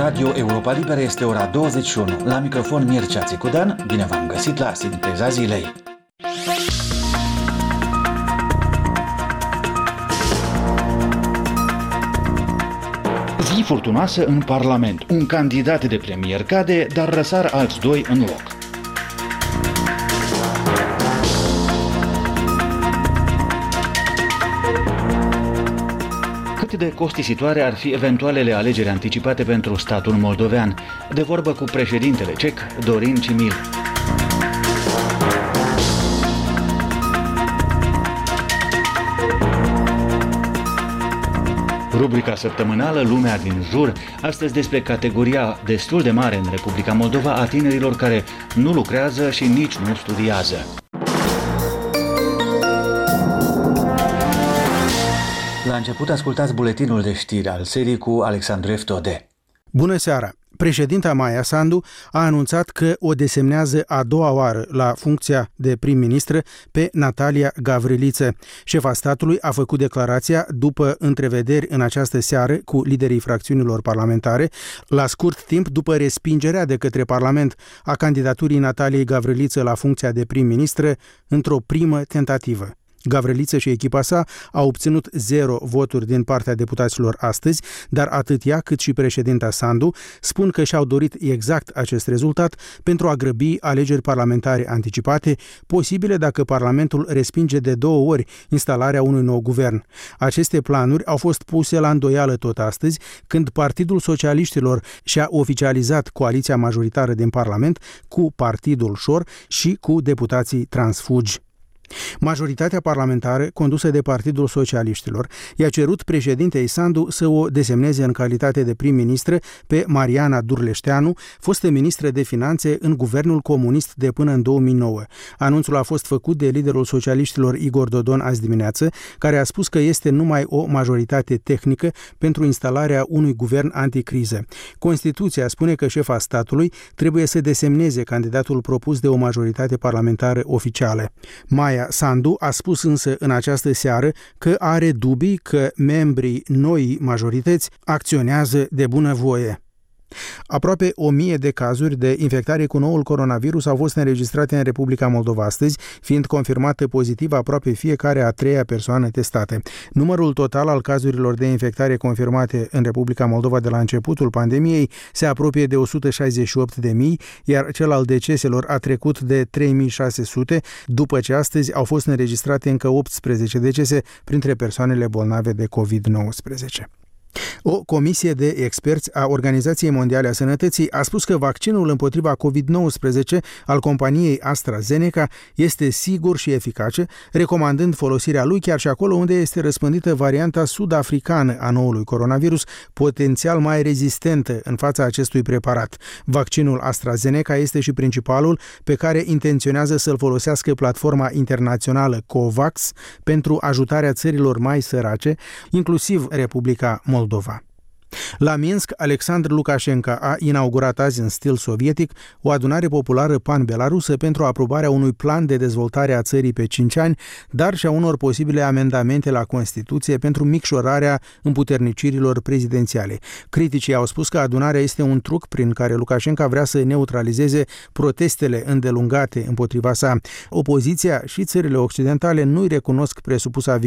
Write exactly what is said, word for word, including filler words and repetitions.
Radio Europa Liberă este ora douăzeci și unu. La microfon Mircea Țicudan, bine v-am găsit la Sinteza Zilei. Zi furtunoasă în Parlament. Un candidat de premier cade, dar răsar alți doi în loc. Cât de costisitoare ar fi eventualele alegeri anticipate pentru statul moldovean? De vorbă cu președintele cec, Dorin Cimil. Rubrica săptămânală Lumea din jur, astăzi despre categoria destul de mare în Republica Moldova a tinerilor care nu lucrează și nici nu studiază. La început ascultați buletinul de știri al serii cu Alexandru Eftode. Bună seara! Președinta Maia Sandu a anunțat că o desemnează a doua oară la funcția de prim-ministră pe Natalia Gavriliță. Șefa statului a făcut declarația după întrevederi în această seară cu liderii fracțiunilor parlamentare, la scurt timp după respingerea de către Parlament a candidaturii Nataliei Gavriliță la funcția de prim-ministră într-o primă tentativă. Gavriliță și echipa sa au obținut zero voturi din partea deputaților astăzi, dar atât ea cât și președinta Sandu spun că și-au dorit exact acest rezultat pentru a grăbi alegeri parlamentare anticipate, posibile dacă Parlamentul respinge de două ori instalarea unui nou guvern. Aceste planuri au fost puse la îndoială tot astăzi, când Partidul Socialiștilor și-a oficializat coaliția majoritară din Parlament cu Partidul Șor și cu deputații transfugi. Majoritatea parlamentară, condusă de Partidul Socialiștilor, i-a cerut președintei Sandu să o desemneze în calitate de prim-ministră pe Mariana Durleșteanu, fostă ministră de finanțe în guvernul comunist de până în două mii nouă. Anunțul a fost făcut de liderul socialiștilor Igor Dodon azi dimineață, care a spus că este numai o majoritate tehnică pentru instalarea unui guvern anticriză. Constituția spune că șefa statului trebuie să desemneze candidatul propus de o majoritate parlamentară oficială. Maia Sandu a spus însă în această seară că are dubii că membrii noii majorități acționează de bunăvoie. Aproape o mie de cazuri de infectare cu noul coronavirus au fost înregistrate în Republica Moldova astăzi, fiind confirmată pozitiv aproape fiecare a treia persoană testată. Numărul total al cazurilor de infectare confirmate în Republica Moldova de la începutul pandemiei se apropie de o sută șaizeci și opt de mii, iar cel al deceselor a trecut de trei mii șase sute, după ce astăzi au fost înregistrate încă optsprezece decese printre persoanele bolnave de covid nouăsprezece. O comisie de experți a Organizației Mondiale a Sănătății a spus că vaccinul împotriva covid nouăsprezece al companiei AstraZeneca este sigur și eficace, recomandând folosirea lui chiar și acolo unde este răspândită varianta sud-africană a noului coronavirus, potențial mai rezistentă în fața acestui preparat. Vaccinul AstraZeneca este și principalul pe care intenționează să-l folosească platforma internațională COVAX pentru ajutarea țărilor mai sărace, inclusiv Republica Moldova. La Minsk, Alexandru Lukashenko a inaugurat azi în stil sovietic o adunare populară pan-belarusă pentru aprobarea unui plan de dezvoltare a țării pe cinci ani, dar și a unor posibile amendamente la Constituție pentru micșorarea împuternicirilor prezidențiale. Criticii au spus că adunarea este un truc prin care Lukashenko vrea să neutralizeze protestele îndelungate împotriva sa. Opoziția și țările occidentale nu-i recunosc presupusa